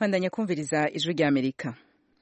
bandanya kumviriza ijwi rya Amerika.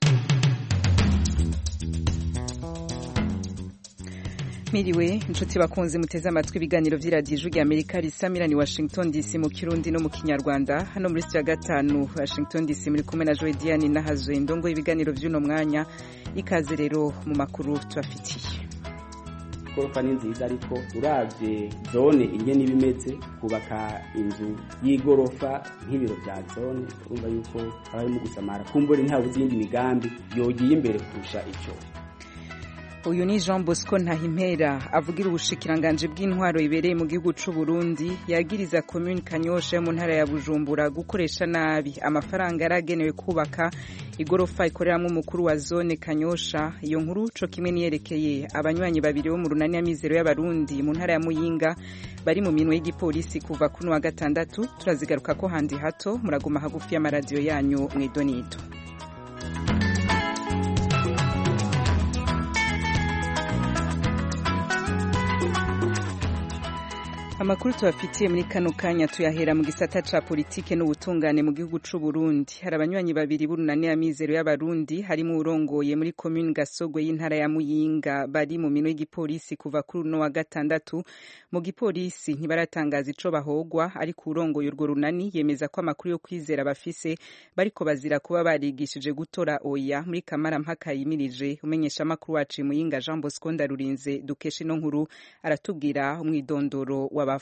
Miriwe inshuti bakunzi muteze amatwi ibiganiro vy'iradiyo ijwi rya Amerika risamira ni Washington DC mu Kirundi no mu Kinyarwanda. Hano muri studio ya gatanu Washington DC muri kumwe na Joy Diane Nahazwe ndongo ibiganiro vy'uno mwanya. Ikaze rero mu makuru tubafitiye. Gorofa ni nziza ariko uravye zone ingene ibimeze kubaka inzu y'igorofa nk'ibiro bya zone urumva yuko abari mu gusamara kumbure nta buzindi migambi yogiye imbere kurusha ico. Uyu ni Jean Bosco Ntahimpera avugira ubushikiranganje bw'intwaro ibereye mu gihugu c'u Burundi yagiriza commune Kanyosha mu ntara ya Bujumbura gukoresha nabi amafaranga yaragenewe kubaka igorofa ikoreramwe umukuru wa zone Kanyosha. Iyo nkuru co kimwe niyerekeye abanywanyi babiri bo mu runani ya mizero y'abarundi mu ntara ya Muyinga bari mu minwe y'igipolisi kuva kuno wa gatandatu. Turazigaruka ko handi hato muraguma hagufi y'amaradiyo yanyu mw'idonito. Amakuru tubafitiye muri kano kanya tuyahera mu gisata ca politike n'ubutungane mu gihugu c'u Burundi. Hari abanywanyi babiri b'urunani ya mizero y'abarundi harimo urongoye muri commune Gasogwe y'intara ya Muyinga bari mu minwe y'igipolisi kuva kuri uno wa gatandatu. Mu gipolisi ntibaratangaza ico bahogwa ariko urongoye urwo runani yemeza ko amakuru yo kwizera bafise bariko bazira kuba barigishije gutora oya muri Kamara mpaka yimirije. Umenyesha amakuru wacu Muyinga Jean Bosco Ndarurinze dukesha ino nkuru aratubwira umwidondoro wa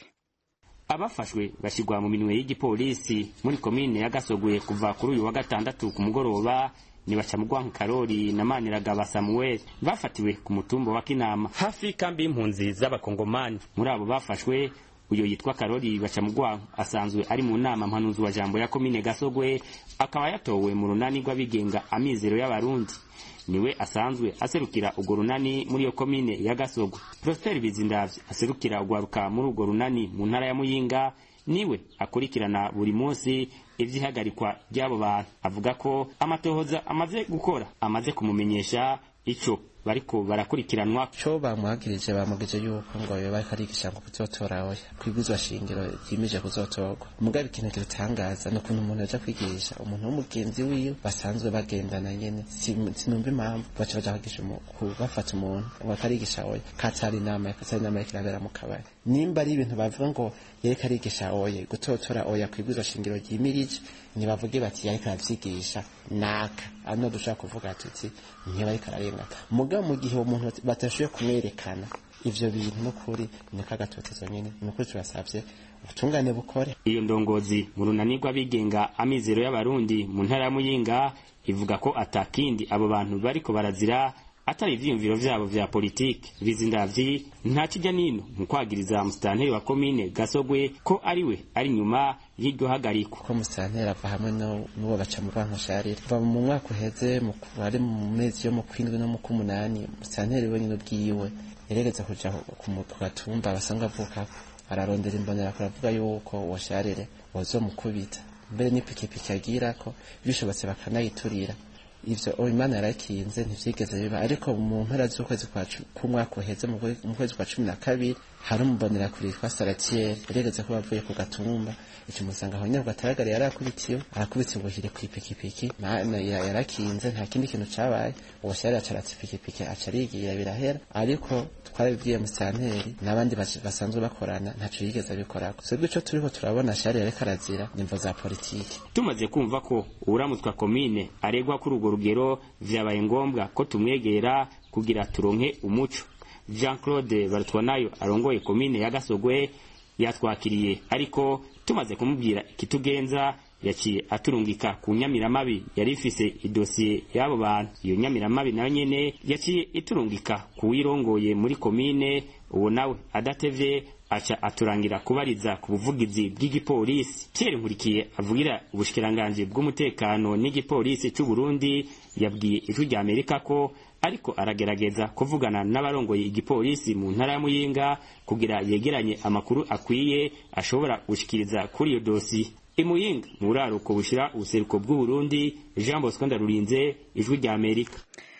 abafashwe bashigwa mu minwe y'igipolisi muri komine ya Gasogwe kuva kuri uyu wa gatandatu ku mugoroba. Ni Bacamugwanka Karori na Maniragaba Samuel bafatiwe ku mutumba wa Kinama hafi kambi y'impunzi z'abakongomani. Muri abo bafashwe uyo yitwa Karori Bacamugwanka asanzwe ari mu nama mpanuzi wa jambo ya komine Gasogwe, akaba yatowe mu runani rw'abigenga amizero y'abarundi. Niwe asanzwe aserukira urwo runani muri yo komine ya Gasogwe. Prosper Bizindavye aserukira ugwaruka muri urwo runani mu ntara ya Muyinga niwe akurikirana buri munsi ivyihagarikwa ry'abo bantu. Avuga ko amatohoza amaze gukora amaze kumumenyesha ico bariko barakurikiranwa. Co bamwagirije bamugije yuko ngo yoba karigisha ngo kuzotora oya kwibuzwa shingiro yimije kuzotorwa. Mugabe ikintu kirutangaza no kuntu umuntu aja kwigisha umuntu w'umugenzi wiwe basanzwe bagendana nyene sinumva impamvu baca bagisha bafata umuntu ngo karigisha oya katari inama kirabera mu kabari. Nimba ari ibintu bavuga ngo yari karigisha oya gutotora oya kwibuzwa shingiro yimirije nibavuge bati yari karavyigisha naka ano dushaka kuvuga tuti ntiba ari kararenga. Muga mu gihe umuntu batashoye kumwerekana ivyo bintu no kuri nikagatotezo nyene nuko turasavye ubutungane bukore. Iyo ndongozi mu runani rw'abigenga amizero y'abarundi mu ntara ya Muyinga ivuga ko atakindi abo bantu bariko barazira atari ivyiyumviro vyabo vya politike. Bizindavyi nta kijya nino mu kwagiriza musitanteri wa komine Gasogwe ko ariwe ari nyuma y'iryo hagariko. Ko musitanteri ava hamwe n'uwo Bacamugwanka Sharire va mu mwaka uheze ari mu mezi yo mu kwindwi no mu kumunani musitanteri wenyine ubwiwe yeregeza kuja ku gatumba basanga avuka ararondera imbonera kuravuga yuko uwo Sharire wazomukubita mbere n'ipikipiki agira ko bishobotse bakanayiturira. Ivyo Imana yarakinze ntivyigeze biba ariko mu mpera z'ukwezi kwa mwaka uheze mu kwezi kwa 12 hari umubonera kuri kwa Saratier yeregeze ko bavuye ku gatumba ico musanga aho nyabwo ataragara yarakubitiwe ubuhire ku ipikipiki yarakinze nta kindi kintu cabaye. Uwo Shari acaratse ipikipiki acarigira birahera ariko twarabibwiye musitanteri n'abandi basanzwe bakorana ntaco yigeze bikorako. Sebwe ico turiko turabona Shari yareka arazira nimvo za politiki. Tumaze kumva ko uramutwa komine aregwa kuri urwo rugero vyabaye ngombwa ko tumwegera kugira turonke umuco. Jean-Claude Barutwanayo arongoye komine ya Gasogwe yatwakiriye ariko tumaze kumubwira ikitugenza yaciye aturungika ku Nyamiramabi yari ifise idosiye y'abo bantu. Iyo Nyamiramabi nayo nyene yaciye iturungika ku wirongoye muri komine. Uwo nawe adatevye aca aturangira kubariza ku buvugizi bw'igipolisi. Pierre Nkurikiye avugira ubushikiranganje bw'umutekano n'igipolisi c'u Burundi yabwiye ijwi rya Amerika ko ariko aragerageza kuvugana n'abarongoye igipolisi mu ntara ya Muyinga kugira yegeranye amakuru akwiye ashobora gushikiriza kuri iyo dosi. Imuyinga muraruko bushira ubuseruko bw'u Burundi. Jean Bosco Ndarurinze ijwi rya Amerika.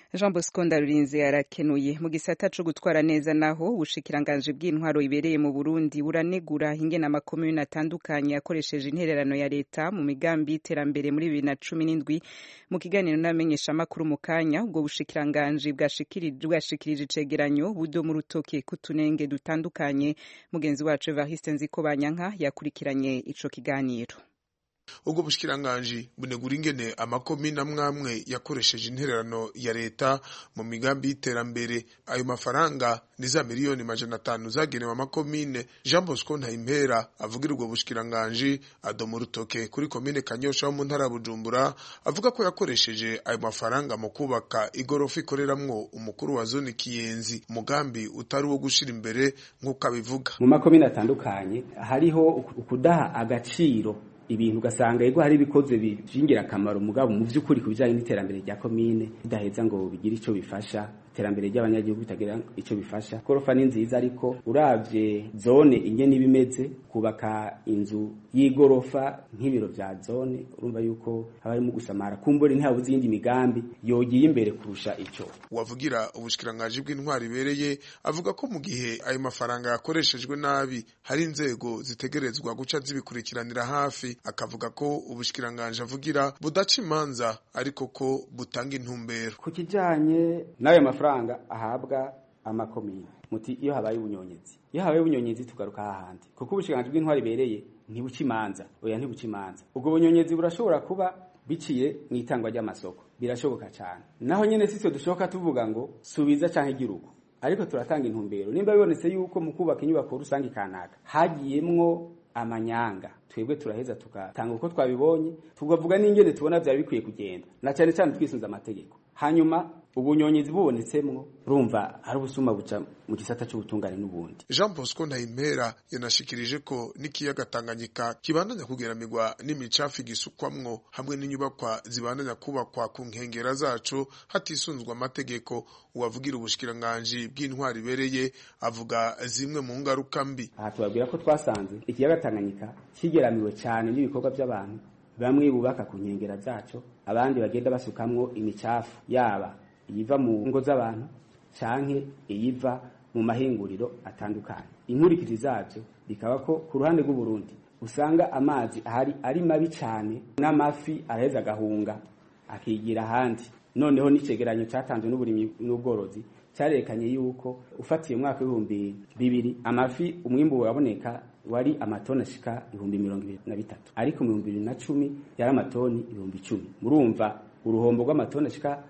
Jean Bosco Ndarurinze arakenuye. Mu gisata co gutwara neza naho ubushikiranganje bw'intwaro ibereye mu Burundi buranegura ingene amakomune atandukanye yakoresheje intererano ya leta mu migambi y'iterambere muri 2017. Mu kiganiro n'amenyesha makuru mu kanya ubwo bushikiranganje bwashikirije icegeranyo budo mu rutoke kutunenge dutandukanye. Mugenzi wacu Evariste Nzikobanyanka yakurikiranye ico kiganiro. Ubwo bushikiranganje bunegura ingene amakomine amwamwe yakoresheje intererano ya leta mu migambi y'iterambere. Ayo mafaranga ni za miliyoni 500 zagenewe amakomine. Jean Bosco Ntayimpera avugira ubwo bushikiranganje adoma urutoke kuri komine Kanyosha mu ntara Bujumbura, avuga ko yakoresheje ayo mafaranga mu kubaka igorofa ikoreramwo umukuru wa zone Kiyenzi, umugambi utari wo gushira imbere nk'uko abivuga. Mu makomine atandukanye hariho ukudaha agaciro ibintu ugasanga yego hari bikoze bijingira akamaro mugabo mu vy'ukuri kubijanye n'iterambere rya komine bidaheza ngo bigire ico bifasha iterambere ry'abanyagihugu bitagira ico bifasha. Korofa ni nziza ariko uravye zone ingene ibimeze kubaka inzu y'igorofa nk'ibiro vya zone urumva yuko habarimo gusamara kumbore ntabuze yindi migambi yogiye imbere kurusha ico. Wavugira ubushikiranganje bw'intwari ibereye avuga ko mu gihe ayo mafaranga yakoreshejwe nabi hari inzego zitegerezwa guca zibikurikiranira hafi. Akavuga ko ubushikiranganje avugira budaca imanza ariko ko butanga intumbero. Ku kijanye n'ayo mafaranga ahabwa amakomine muti iyo habaye ubunyonyezi tugaruka hahandi kuko ubushikiranganje bw'intwari ibereye ntibuca imanza ntibuca imanza. Ubwo bunyonyezi burashobora kuba biciye mu itangwa ry'amasoko, birashoboka cyane. Naho nyene sitwe dushoka tuvuga ngo subiza canke giruko, ariko turatanga intumbero. Nimba bibonetse yuko mu kubaka inyubako rusange kanaka hagiyemwo amanyanga, twebwe turaheza tukatanga uko twabibonye tugavuga n'ingene tubona byari bikwiye kugenda, na cyane cyane twisunza amategeko. Hanyuma ubunyonyezi bubonetsemwo urumva ari ubusuma buca mu gisata cy'ubutungane n'ubundi. Jean Bosco Ntayimpera yanashikirije ko n'ikiyaga Tanganyika kibandanya kugeramirwa n'imicafu gisukwamwo hamwe n'inyubakwa zibandanya kubakwa ku nkengera zacu hatisunzwe amategeko. Uwavugira ubushikiranganje bw'intwari ibereye avuga zimwe mu ngaruka mbi. Aha tubabwira ko twasanze ikiyaga Tanganyika kigeramiwe cyane n'ibikorwa by'abantu, bamwe bubaka ku nkengera zacu, abandi bagenda basukamwo imicafu yaba iyiva mu ngo z'abantu canke iyiva mu mahinguriro atandukanye. Inkurikije zavyo bikaba ko ku ruhande rw'u Burundi usanga amazi ahari ari mabi cyane, n'amafi araheza gahunga akigira handi. Noneho n'icegeranyo cyatanzwe n'uburimyi n'ubworozi cyarekanye yuko ufatiye umwaka w'2000 amafi umwimbu waboneka wari amatoni ashika 23,000 ariko mu 2010 yari amatoni 10,000. Murumva uruhombo rw'amatoni ashika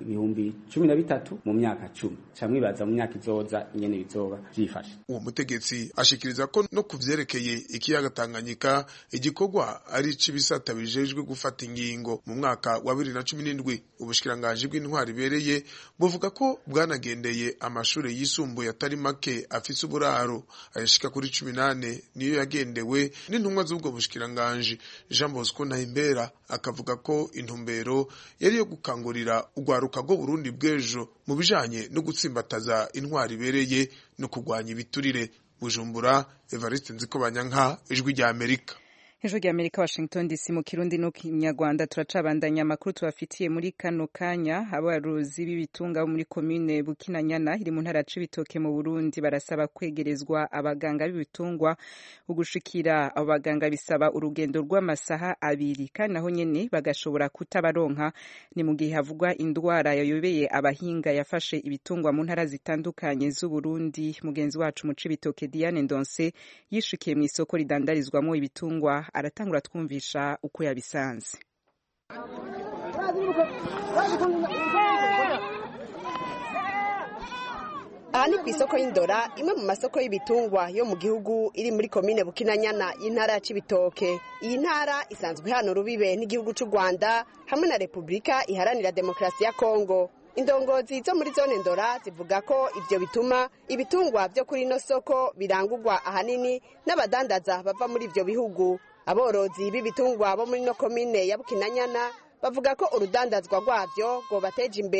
13,000 mu myaka 10. Camwibaza mu myaka izoza ingene bizoba byifashe. Uwo mutegetsi ashikiriza ko no kuvyerekeye ikiyaga Tanganyika igikorwa ari cibisata bijejwe gufata ingingo. Mu mwaka wa 2017 ubushikiranganje bw'intwari ibereye buvuga ko bwanagendeye amashure yisumbuye atari make afise uburaro ayashika kuri 18 niyo yagendewe n'intumwa z'ubwo bushikiranganje. Jean Bosco Ntayimpera akavuga ko intumbero yari yo gukangurira ugwaruka rwo Burundi bw'ejo mu bijanye no gutsimbataza intwari ibereye no kugwanya ibiturire. Bujumbura, Evariste Nzikobanyanka, Ijwi rya Amerika. Ijwi rya Amerika, Washington DC. Mu Kirundi no Kinyarwanda turacabandanya amakuru tubafitiye muri kano kanya. Abaruzi b'ibitunga muri komine Bukinanyana iri mu ntara Cibitoke mu Burundi barasaba kwegerezwa abaganga b'ibitungwa. Ugushikira abaganga bisaba urugendo rw'amasaha 2 kandi naho nyene bagashobora kutabaronka. Ni mu gihe havugwa indwara yayobeye abahinga yafashe ibitungwa mu ntara zitandukanye z'u Burundi. Mugenzi wacu mu Cibitoke Diane Ndonse yishikiye mu isoko ridandarizwamo ibitungwa, aratangura twumvisha uko yabisanze. Aha ni ku isoko y'Indora, imwe mu masoko y'ibitungwa yo mu gihugu iri muri komine Bukinanyana y'intara ya Cibitoke. Iyi ntara isanzwe hano rubibe n'igihugu cy'u Rwanda hamwe na Repubulika Iharanira Demokarasi ya Kongo. Indongozi zo muri zone Ndora zivuga ko ivyo bituma ibitungwa byo kuri ino soko birangurwa ahanini n'abadandaza bava muri ivyo bihugu. Aborozi b'ibitungwa bo muri no komine ya Bukinanyana bavuga ko urudandazwa rwavyo ngo bateje imbere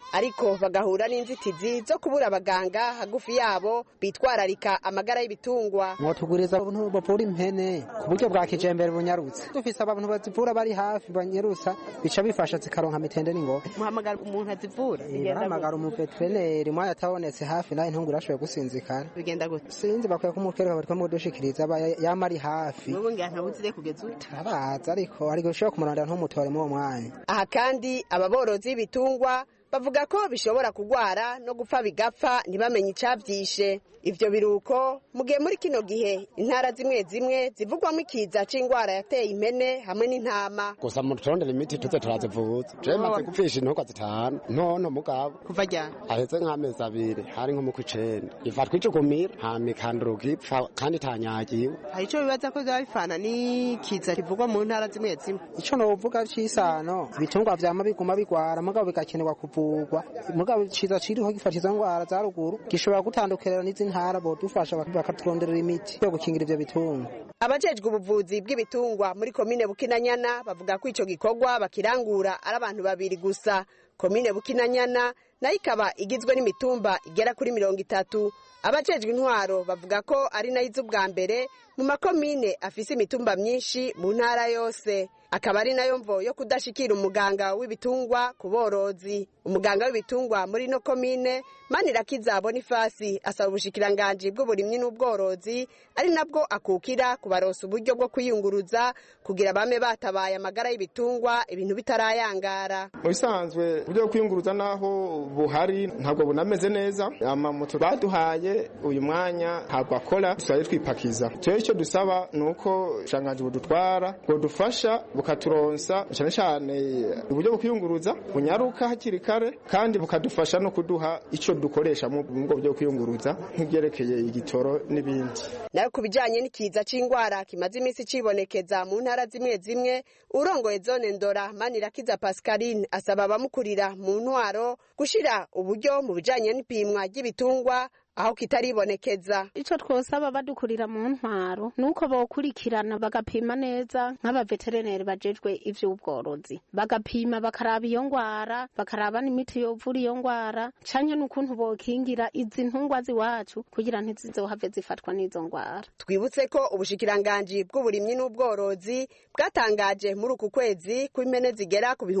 ariko bagahura n'inzitizi zo kubura abaganga hagufi yabo bitwararika amagara y'ibitungwa. Mwotuguriza abantu bavura impene ku buryo bwa kijembere bunyarutse, dufise abantu bazivura bari hafi banyarutsa bica bifasha zikaronka mitende n'ingoga. Muhamagara umuntu azivura bahamagara umuveterineri mwanya atabonetse hafi nayo intungu irashoboye gusinzikana. Bigenda gute? Sinzi bakwiye kumutwereka bariko mudushikiriza yama ari hafi. Wowe ngira ntawuzire kugeza ubu turabaza ariko ushobora kumurondera ntumutore mu mwanya. Aha kandi ababorozi b'ibitungwa bavuga ko bishobora kugwara no gupfa bigapfa ntibamenye icavyishe. Ivyo biruko mugihe muri kino gihe intara zimwe zimwe zivugwamo ikiza c'ingwara yateye impene hamwe n'intama. Gusa mu turondera imiti tuze turazivuza. Je maze gupfisha intogwa zitanu none mugabo kuva ryari aheze nk'amezi abiri hari nko mu kw'icenda ifatwa icugumira hama ikanduruka ipfa kandi itanyagiwe. Hari ico bibaza ko vyabifana n'ikiza kivugwa mu ntara zimwe zimwe. Ico novuga c'isano ibitungwa vyama biguma bigwara mugabo bigakenerwa kuvugwa, mugabo iciza ciriho gifata izo ngwara za ruguru gishobora gutandukanira n'izi ntara bodufasha bakaturonderera imiti yo gukingira ivyo bitungwa. Abajejwe ubuvuzi bw'ibitungwa muri komine Bukinanyana bavuga ko ico gikorwa bakirangura ari abantu babiri gusa. Komine Bukinanyana nayo ikaba igizwe n'imitumba igera kuri 30. Abajejwe intwaro bavuga ko ari nayo iz'ubwa mbere mu makomine afise imitumba myinshi mu ntara yose, akaba ari nayo mvo yo kudashikira umuganga w'ibitungwa ku borozi. Umuganga w'ibitungwa muri no komine Manirakiza Bonifasi asaba ubushikiranganji bw'uburimyi n'ubworozi ari nabwo akukira kubaronsa uburyo bwo kwiyunguruza kugira bame batabaye amagara y'ibitungwa ibintu bitarayangara. Mu bisanzwe uburyo bwo kwiyunguruza naho buhari ntabwo bunameze neza, amamoto baduhaye uyu mwanya ntabwo akora, tusaye twipakiza. Icyo dusaba nuko ubushikiranganji budutwara budufasha bukaturonsa cyane cyane uburyo bwo kwiyunguruza bunyaruka hakiri kare kandi bukadufasha no kuduha ico dukoresha mu bwo byo kwiyunguruza nk'ibyerekeye igitoro n'ibindi. Nayo kubijanye n'ikiza c'ingwara kimaze iminsi cibonekeza mu ntara zimwe zimwe, urongoye zone Ndora Manirakiza Pascaline asaba abamukurira mu ntwaro gushira uburyo mu bijanye n'ipimwa ry'ibitungwa aho kitaribonekeza. Ico twosaba badukurira mu ntwaro nuko bokurikirana bagapima neza nk'abaveterineri bajejwe ivy'ubworozi, bagapima bakaraba iyo ngwara, bakaraba n'imiti yovura iyo ngwara, canke n'ukuntu bokingira izi ntungwa ziwacu kugira ntizizohave zifatwa n'izo ngwara. Twibutse ko ubushikiranganji bw'uburimyi n'ubworozi bwatangaje muri uku kwezi ko impene zigera ku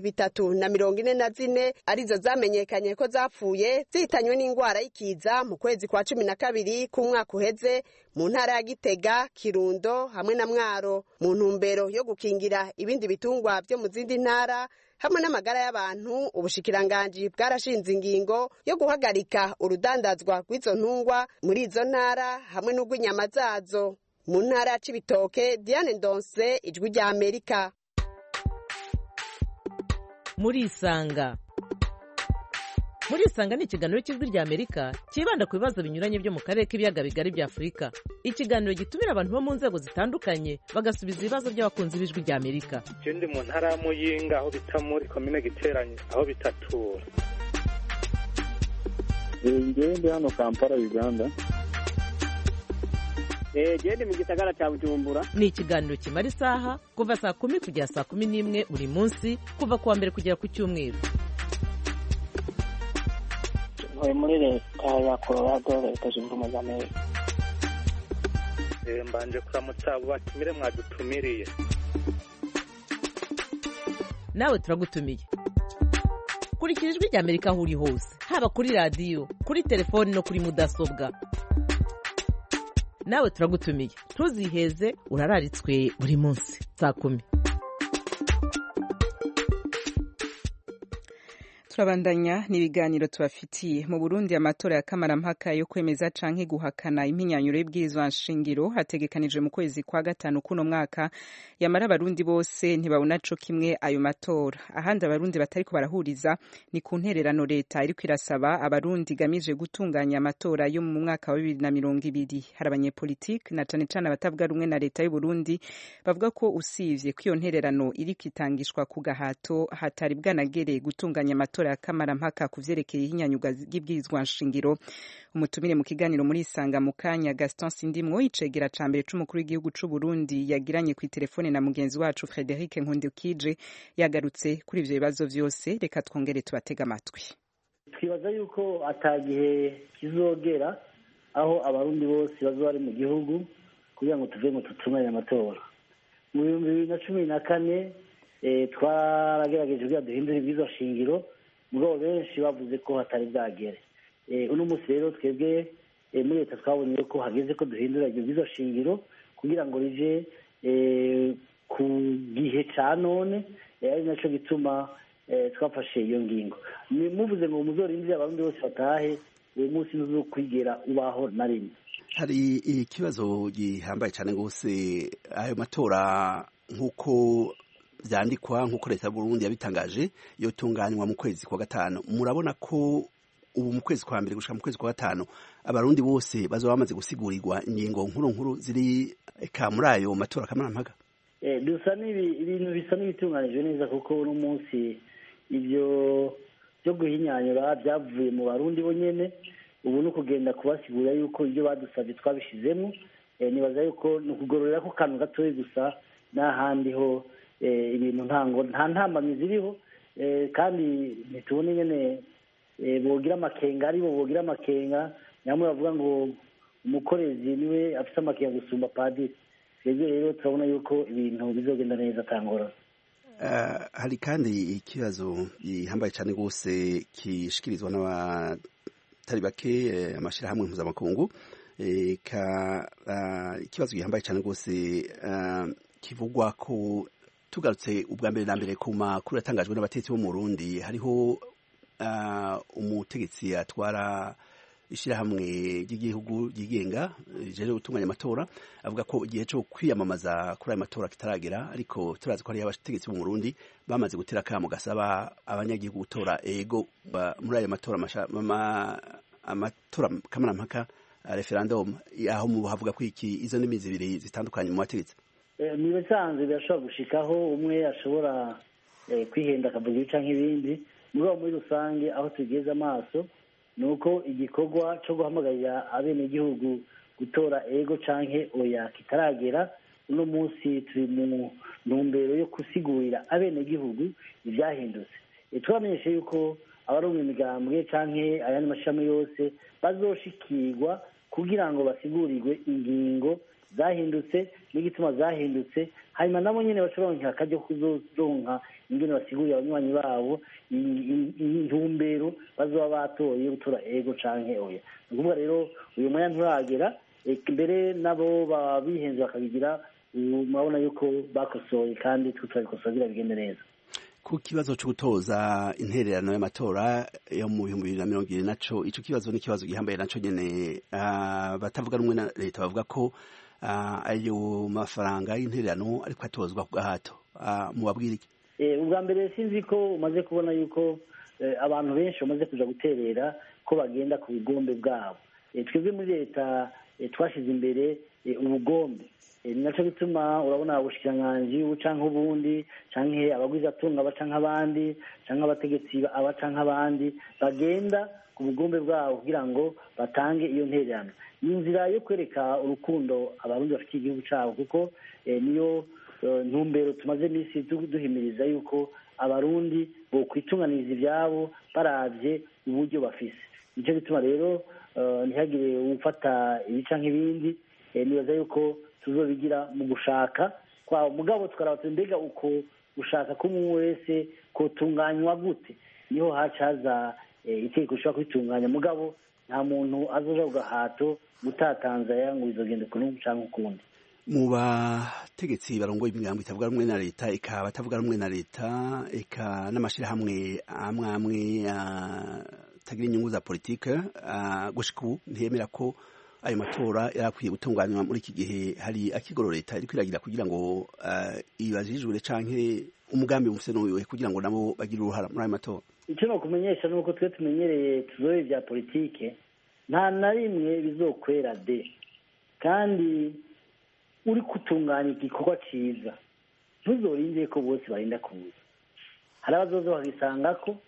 344 arizo zamenyekanye ko zapfuye zihitanywe n'ingwara y'ikiza mu kwezi kwa 12 k'umwaka uheze mu ntara ya Gitega, Kirundo hamwe na Mwaro, mu ntumbero yo gukingira ibindi bitungwa byo mu zindi ntara hamwe n'amagara y'abantu. Ubushikiranganji bwarashinze ingingo yo guhagarika urudandazwa rw'izo ntungwa muri izo ntara hamwe n'ugw'inyama zazo. Mu ntara ya Cibitoke, Diane Ndonse, Ijwi rya Amerika. Murisanga ni ikiganiro cy'Ijwi rya Amerika kibanda ku bibazo binyuranye byo mu karere k'ibiyaga bigari bya Afurika. Ikiganiro gitumira abantu bo mu nzego zitandukanye bagasubiza ibibazo by'abakunzi b'Ijwi rya Amerika. Ndi mu ntara ya Muyinga aho bita muri komine Giteranye aho bitatura. Ndi hano Kampala, Uganda. Ndi mu gisagara cya Bujumbura. Ni ikiganiro kimara isaha kuva saa 10 kugera saa 11 buri munsi kuva kuwa mbere kugera ku cyumweru. Muri leta ya Colorado, Leta Zunze Ubumwe za Amerika. Mbanje kuramutsa abo batumire mwadutumiriye. Nawe turagutumiye. Kurikira Ijwi rya Amerika aho uri hose, haba kuri radio, kuri telefoni no kuri mudasobwa. Nawe turagutumiye. Ntuziheze, urararitswe buri munsi saa 10. Turabandanya n'ibiganiro tubafitiye. Mu Burundi amatora ya kamarampaka yo kwemeza canke guhakana impinyanyuro y'ibwirizwa nshingiro hategekanijwe mu kwezi kwa 5 kuno mwaka, yamara abarundi bose ntibabona co kimwe ayo matora. Ahandi abarundi batariko barahuriza ni ku ntererano leta iriko irasaba abarundi gamije gutunganya amatora yo mu mwaka wa 2020. Hari abanyepolitike na cane cane abatavuga rumwe na leta y'u Burundi bavuga ko usivye ko iyo ntererano iriko itangishwa ku gahato hatari bwanagere gutunganya amatora matora ya kamarampaka ku vyerekeye ihinyanyurwa ry'ibwirizwa nshingiro. Umutumire mu kiganiro muri Isanga mu kanya Gaston Sindimwo icegera ca mbere c'umukuru w'igihugu c'u Burundi yagiranye ku telefone na mugenzi wacu Frederic Nkundikije yagarutse kuri ivyo bibazo vyose. Reka twongere tubatega amatwi. Twibaza yuko atagihe kizogera aho abarundi bose bazoba bari mu gihugu kugira ngo tuve mu tutunganya amatora. Mu 2014 twaragerageje kugira duhindure ibwirizwa shingiro mugabo benshi bavuze ko hatari bwagere. Uno munsi rero twebwe muri leta twabonye ko hageze ko duhindura ibyo bwirizwa shingiro kugira ngo rije ku gihe ca none ari naco gituma twafashe iyo ngingo. Muvuze ngo muzorindire abarundi bose batahe uwo munsi ntuzokwigera ubaho na rimwe. Hari ikibazo gihambaye cyane gose ayo matora nk'uko vyandikwa nk'uko leta y'u Burundi yabitangaje yotunganywa mu kwezi kwa gatanu. Murabona ko ubu mu kwezi kwa mbere gushika mu kwezi kwa gatanu abarundi bose bazoba bamaze gusigurigwa ingingo nkuru ziri ka muri ayo matora kamarampaka? Dusa ibintu bisa n'ibitunganijwe neza kuko uno munsi ibyo byo guhinyanyura byavuye mu barundi bonyene. Ubu no kugenda kubasigura yuko ibyo badusabye twabishizemo. Nibaza yuko no kugororera ko kantu gatoyi gusa n'ahandi ho ibintu nta ntambamyi ziriho kandi ntitubone nyene bogira amakenga aribo bogira amakenga nyamwe bavuga ngo umukorezi niwe afite amakenga gusumba padiri. Twebwe rero turabona yuko ibintu bizogenda neza atangora. Hari kandi ikibazo gihambaye cyane gose kishikirizwa n'abatari bake amashirahamwe mpuzamakungu ikibazo gihambaye cyane gose kivugwa ko tugarutse ubwa mbere na mbere ku makuru yatangajwe n'abatetsi bo mu Burundi. Hariho umutegetsi atwara ishirahamwe ry'igihugu ryigenga rije gutunganya amatora avuga ko igihe cyo kwiyamamaza kuri ayo matora kitaragera, ariko turazi ko hari abategetsi bo mu Burundi bamaze gutera kamo gasaba abanyagihugu gutora ego muri ayo matora amatora kamarampaka referendum. Aho mu havuga ko izo ndimi zibiri zitandukanye mu bategetsi. Ni bisanzwe birashobora gushikaho umwe ashobora kwihenda akavuga ibica nk'ibindi. Muri rusange aho tugeze amaso nuko igikorwa cyo guhamagarira abenegihugu gutora ego canke oya kitaragera. Uno munsi turi mu ntumbero yo gusigurira abenegihugu ivyahindutse. Turamenyeshe yuko abaronka imigambwe canke ayandi mashami yose bazoshikirwa kugira ngo basigurirwe ingingo zahindutse n'igituma zahindutse, hanyuma nabo nyene bacoronka akajya kuzoronka ingene basigurira abanywanyi babo intumbero bazoba batoye gutora ego canke oya. Ni ukuvuga rero uyu mwanya nturagera, mbere nabo babihenze bakabigira. Murabona yuko bakosoye kandi tutabikosoye kugira bigende neza. Ku kibazo cyo gutoza intererano y'amatora yo mu 2020 naco ico kibazo ni kibazo gihambaye naco nyene. Batavuga rumwe na leta bavuga ko ayo mafaranga y'intererano ariko atozwa ku gahato. Mubabwira iki? Ubwa mbere sinzi ko umaze kubona yuko abantu benshi bamaze kuja guterera ko bagenda ku bigombe bwabo. Twebwe muri leta twashize imbere ubugombe. Ni naco bituma urabona abushikiranganji canke ubundi canke abagwizatunga baca nk'abandi canke abategetsi abaca nk'abandi bagenda ku bugombe bwabo kugira ngo batange iyo ntererano. Ni inzira yo kwereka urukundo abarundi bafitiye igihugu cabo, kuko niyo ntumbero tumaze imisi duhimiriza yuko abarundi bo kwitunganiriza ivyabo baravye uburyo bafise. Nico bituma rero ntihagire ufata ibica nk'ibindi. Nibaza yuko tuzobigira mu gushaka kwa mugabo tukaraba mbega uko gushaka ko umwe wese kotunganywa gute, niho hacaza itegeko rishobora kwitunganya. Mugabo nta muntu azoja ku gahato gutatanzaya ngo bizogende kuntu canke ukundi. Mu bategetsi barongoye imigambo itavuga rumwe na leta eka batavuga rumwe na leta eka n'amashirahamwe amwe tagira inyungu za politike gushika ubu ntiyemera ko ayo matora yarakwiye gutunganywa muri iki gihe. Hari akigoro leta iri kwiragira kugira ngo ibajijure canke umugambi mufise n'uwiwe kugira ngo nabo bagire uruhara muri ayo matora. Icyo no kumenyesha nuko twe tumenyereye tuzoye vya politike nta na rimwe bizokwera de, kandi uri kutunganya igikorwa ciza ntuzorinde ko bose barinda kuza. Hari abazoza babisangako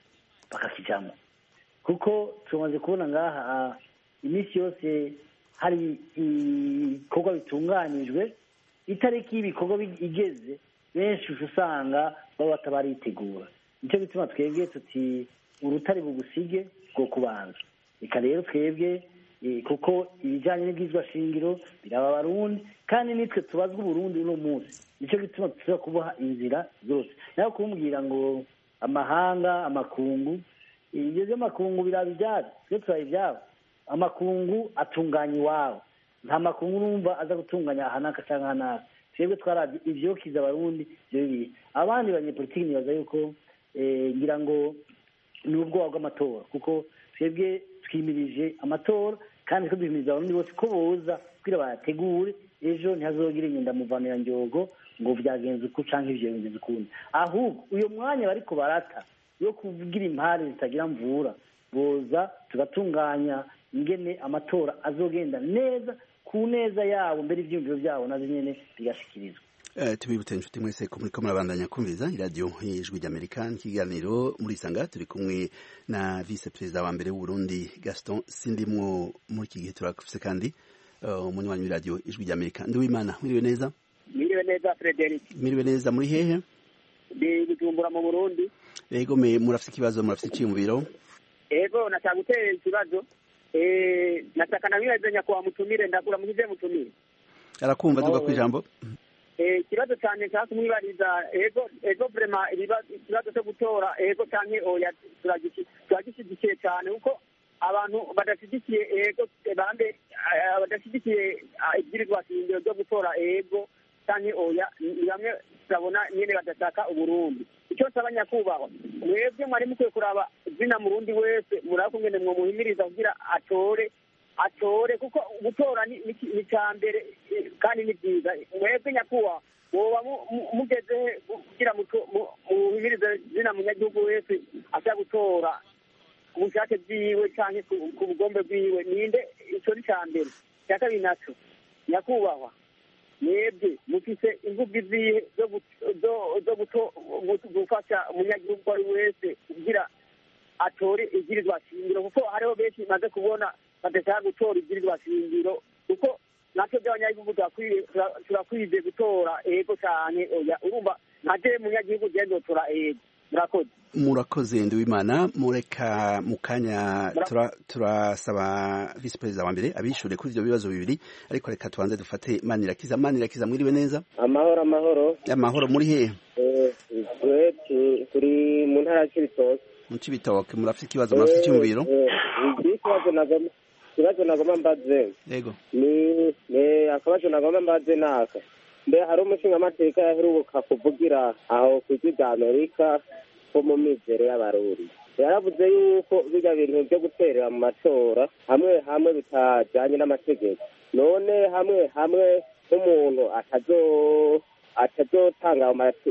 bakakijamo kuko tumaze kubona ngaha iminsi yose hari ibikorwa bitunganijwe itariki y'ibikorwa igeze benshi usanga baba batabaritegura nicyo gituma twebwe tuti urutare bugusige bwo kubanza reka rero twebwe kuko ibijyanye n'ibwizwa shingiro biraba abarundi kandi nitwe tubazwa uburundi uno munsi nicyo gituma tuza kuboha inzira zose naho kumbwira ngo amahanga amakungu ibyo by'amakungu biraba ibyabo twe turaba ibyabo amakungu atunganya iwabo nta makungu urumva aza gutunganya ahanaka cyangwa ahanaka twebwe twarabye ibyokiza abarundi ibyo bibiri abandi banyepolitiki nibaza yuko ngira ngo ni ubwoba bw'amatora kuko twebwe twimirije amatora kandi twimiriza abarundi bose ko boza kugira bayategure ejo ntihazogire ingendamuvanirangyogo ngo byagenze uku cyangwa ibyo bigenze ukundi ahubwo uyu mwanya bariko barata yo kuvugira impare zitagira mvura boza tugatunganya ingene amatora azogenda neza ku neza yabo mbere ivyumviro byabo nazo nyene bigashikirizwa tubibutse inshuti mwese ko muriko murabandanya kumviriza iradiyo y'ijwi ry'amerika ikiganiro muri isanga turi kumwe na vice perezida wa mbere w'uburundi Gaston Sindimwo muri iki gihe turafise kandi umunywanyi w'iradiyo ijwi ry'amerika Nduwimana mwiriwe neza mwiriwe neza Frederic mwiriwe neza muri hehe ndi Bujumbura mu Burundi yego murafise ikibazo murafise iciyumviro ego nataka gutera ikibazo nataka na mwibaze nyakwa mutumire ndakura mugize mutumire arakumva duga kwijambo ikibazo cyane cyangwa kumwibariza ego vrema ikibazo cyo gutora ego canke oya turagishyigikiye cyane kuko abantu badashyigikiye ego bande badashyigikiye ibwirizwa shingiro ryo gutora ego canke oya ni bamwe turabona nyene badashaka uburundi icyo nsaba nyakubahwa mwebwe mwari mukwiye kuraba zina murundi wese muraba kungene mwomuhimiriza kugira atore kuko gutora ni cyambere kandi ni byiza mwebwe nyakubahwa woba mugeze kugira muhimirize zina munyagihugu wese ashaka gutora ku bushake bwiwe canke ku bugombe bwiwe ninde ico ni cyambere cya kabiri naco nyakubahwa mwebwe mufise ingufu zihe zo gufasha umunyagihugu ari wese kugira atore ibwirizwa shingiro kuko hariho benshi maze kubona badashaka gutora ibwirizwa shingiro kuko natwe by'abanyagihugu turakwiye gutora ego cyane oya urumva ntaje munyagihugu genda utora ego murakoze Nduwimana mureka mu kanya turasaba vice perezida wa mbere abishure kuri ivyo bibazo bibiri ariko reka tubanze dufate Manirakiza mwiriwe neza amahoro muri hehe turi mu ntara y'Ibitoke mu Cibitoke murafite ikibazo murafite icyumviro ikibazo nagomba mbaze yego ni akabazo nagomba mbaze naka mbe hari umushingamateka yaheruka kuvugira aho ku ijwi rya Amerika ko mu mizero y'abarundi yaravuze yuko bijya bintu byo guterera mu matora hamwe bitajyanye n'amategeko none hamwe nk'umuntu atazotanga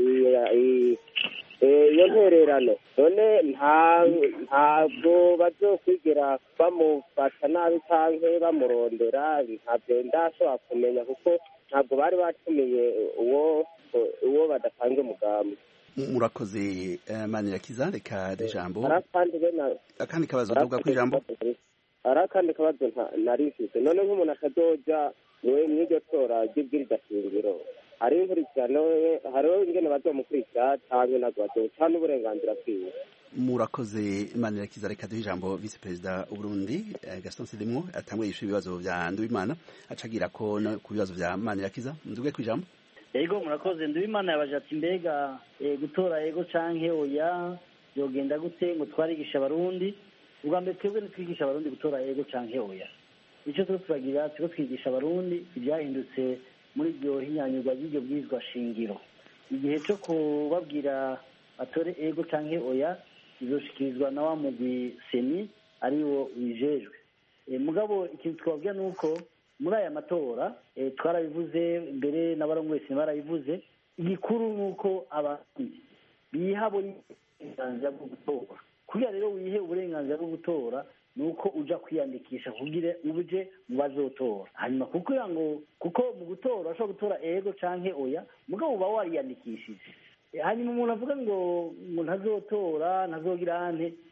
iyo ntererano none ntabwo bazokwigira bamufata nabi canke bamurondera ntabyo ndashobora kumenya kuko ntabwo bari batumiye uwo badatanga umugambi murakoze Manirakiza reka ijambo akandi kabazo duga ku ijambo hari akandi kabazo narifise none nk'umuntu atazoja mw'iryo tora ry'ibwirizwa shingiro hariho inkurikirano hariho ingene bazomukurikira canke ntabwo bazoca n'uburenganzira bwiwe murakoze Manirakiza reka duhe ijambo vice perezida w'Uburundi Gaston Sindimwo atangwe yishuye ibibazo vya Nduwimana acagira ko ku bibazo vya Manirakiza nduge ku ijambo ego murakoze Nduwimana yabaje ati mbega gutora ego canke oya yogenda gute ngo twarigisha abarundi ubwa mbere twebwe ntitwigisha abarundi gutora ego canke oya icyo turagira turiko twigisha abarundi ibyahindutse muri iryo hinyanyurwa ry'iryo bwirizwa shingiro igihe cyo kubabwira atore ego canke oya izoshikirizwa na wa mugwi seni ariwo wijejwe mugabo ikintu twababwira ni uko muri aya matora twarabivuze mbere n'abarongoye barabivuze igikuru ni uko abarundi biha uburenganzira bwo gutora kugira rero wihe uburenganzira bwo gutora ni uko uja kwiyandikisha kugira uje mu bazotora hanyuma kuko mu gutora urashobora gutora ego canke oya mugabo uba wariyandikishije hanyuma umuntu avuga ngo ntazotora ntazogira ante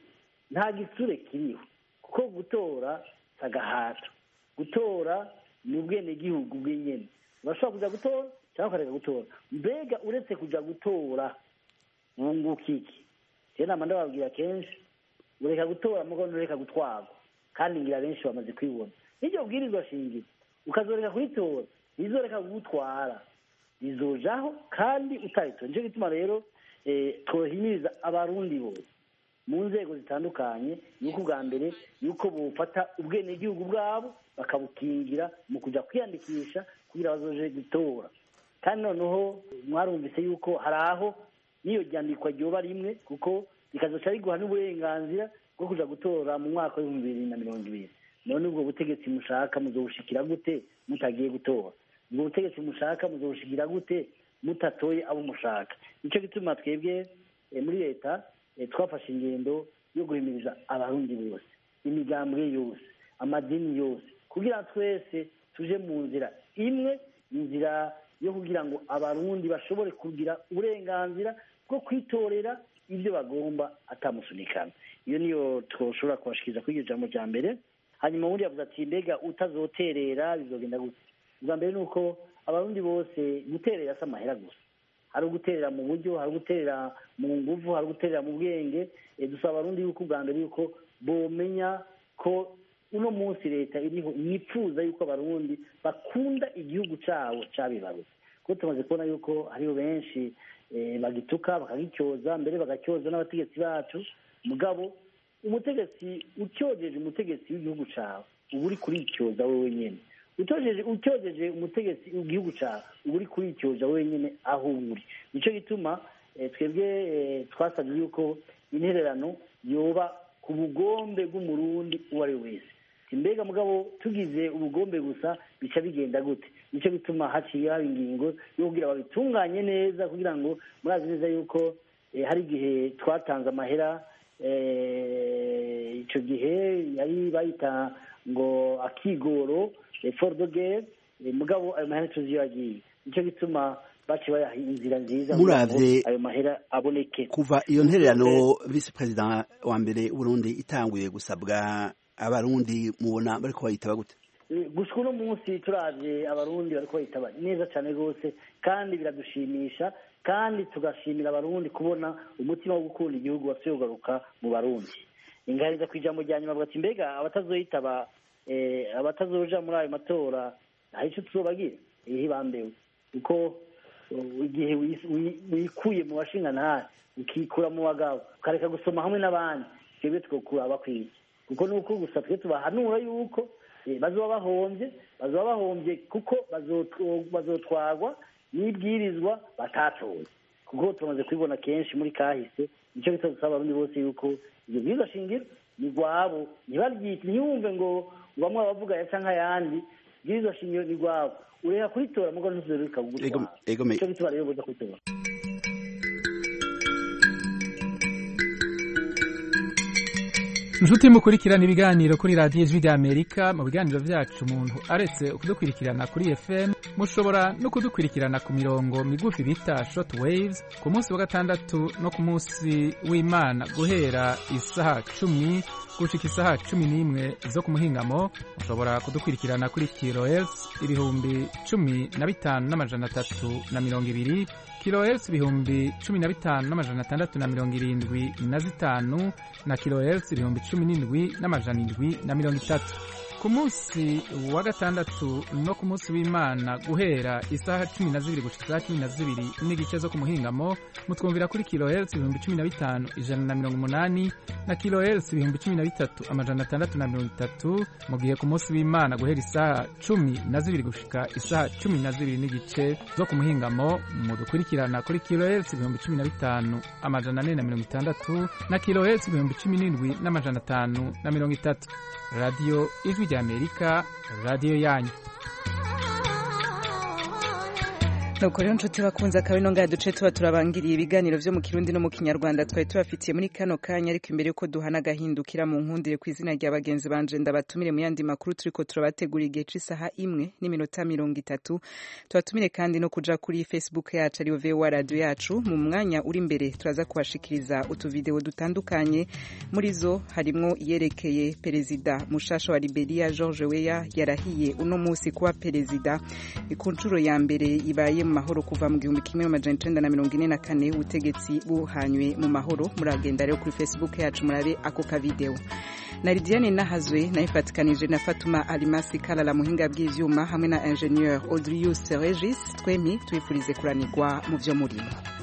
nta gisure kiriho kuko gutora si agahato gutora ni ubwenegihugu bw'inyene urashobora kuja gutora cyangwa ukareka gutora mbega uretse kuja gutora wunguka iki rero nama ndababwira kenshi ureka gutora mugo ntureka gutwarwa kandi ngira benshi bamaze kwibona n'iryo bwirizwa shingiro ukazoreka kuritora rizoreka kugutwara rizojaho kandi utayitora nico gituma rero twohimiriza abarundi bose mu nzego zitandukanye yuko ubwa mbere yuko bufata ubwenegihugu bwabo bakabukingira mu kuja kwiyandikisha kugira bazoje gutora kandi noneho mwarumvise yuko hari aho niyo ryandikwa ryoba rimwe kuko rikazoca riguha n'uburenganzira bwo kuja gutora mu mwaka w'ibihumbi 2020 none ubwo butegetsi mushaka muzobushikira gute mutagiye gutora ubwo butegetsi mushaka muzobushikira gute mutatoye abo mushaka nico gituma twebwe muri leta twafashe ingendo yo guhimiriza abarundi bose imigambwe yose amadini yose kugira twese tuje mu nzira imwe inzira yo kugira ngo abarundi bashobore kugira uburenganzira bwo kwitorera ibyo bagomba atamusunikana iyo niyo twoshobora kubashikiriza kuri iryo jambo rya mbere hanyuma ubundi yavuze ati mbega utazoterera bizogenda gute ubwa mbere ni uko abarundi bose guterera si amahera gusa hari uguterera mu buryo hari uguterera mu nguvu hari uguterera mu bwenge dusaba abarundi yuko ubwa mbere yuko bomenya ko uno munsi leta iriho yifuza yuko abarundi bakunda igihugu cabo cabibarutse kuko tumaze kubona yuko hariho benshi bagituka bakagicyoza mbere bagacyoza n'abategetsi bacu mugabo umutegetsi utyojeje umutegetsi w'igihugu cawe uba uri kuricyoza wewe nyene utyojeje umutegetsi w'igihugu cawe uba uri kuricyoza wewe nyene aho uri nico gituma twebwe twasabye yuko intererano yoba ku bugombe bw'umurundi uwo ari wese mbega mugabo tugize ubugombe gusa bica bigenda gute nico bituma haciye haba ingingo yo kugira babitunganye neza kugira ngo murazi neza yuko hari igihe twatanze amahera ico gihe yari bayita ngo akigoro effort de guerre mugabo ayo mahera tuziyo yagiye nico gituma baci bayaha inzira nziza muravye ayo mahera aboneke kuva iyo ntererano vice president wa mbere Burundi itanguye gusabwa abarundi mubona bariko bayitaba gute gushika uno munsi turavye abarundi bariko bayitaba neza cane rwose kandi biradushimisha kandi tugashimira abarundi kubona umutima wo gukunda igihugu wasubiye kugaruka mu barundi ingariza ku ijambo rya nyuma bwati mbega abatazoyitaba abatazoja muri ayo matora hari ico tuzobagira ihe bambewe kuko igihe wikuye mu bashingantahe ukikura mu bagabo ukareka gusoma hamwe n'abandi twebwe twokura bakwiye kuko nuko gusa twe tubahanura yuko bazoba bahombye kuko bazotwarwa n'ibwirizwa batatoye kuko tumaze kubibona kenshi muri kahise nicyo gito dusaba abarundi bose yuko ibyo bwirizwa shingiro ni rwabo ntibaryite ntiyumve ngo bamwe abavuga yaca nk'ayandi bwirizwa shingiro ni rwabo ureka kuritora mugo ntuzoreka kugutwara nicyo gituma rero boza kuritora inshuti mukurikirana ibiganiro kuri radiyo ijwi ry'amerika mu biganiro byacu umuntu aretse kudukurikirana kuri fm mushobora no kudukurikirana ku mirongo migufi bita short waves ku munsi wa gatandatu no ku munsi w'imana guhera isaha 10 gushika isaha 11 zo ku muhingamo mushobora kudukurikirana kuri kilohertz 15,320 kilohertz 15,675 na kilohertz 17,730 ku munsi wa gatandatu no ku munsi w'imana guhera isaha 12 gushika isaha 12 n'igice zo ku muhingamo mutwumvira kuri kilohertz 15,180 na kilohertz 13,630 mu gihe ku munsi w'imana guhera isaha 12 gushika isaha 12 n'igice zo ku muhingamo mudukurikirana kuri kilohertz 15,460 na kilohertz 17,530 radio ijwi ry'Amerika radio yanyu nuko rero nshuti bakunze akaba ino ngaha duce tuba turabangiriye ibiganiro vyo mu kirundi no mu kinyarwanda twari tubafitiye muri kano kanya ariko imbere yuko duhana agahindukira mu nkundire ku izina rya bagenzi banje ndabatumire mu yandi makuru turiko turabategura igihe c'isaha 1:30 tubatumire kandi no kuja kuri Facebook yacu ariyo VOA radio yacu mu mwanya uri imbere turaza kubashikiriza utuvideo dutandukanye muri zo harimwo iyerekeye perezida mushasha wa Liberia George Weah yarahiye uno musi kuba perezida ikunjuro ya mbere ibaye mu mahoro kuva mu 1944 ubutegetsi buhanywe mu mahoro muragenda rero kuri Facebook yacu murabe ako ka video na Lidiane Nahazwe nayifatikanije na Fatuma Alimasi Kalala muhinga bw'ivyuma hamwe na ingenieur Audrius Regis twemi twifurize kuranirwa mu vyo murimo.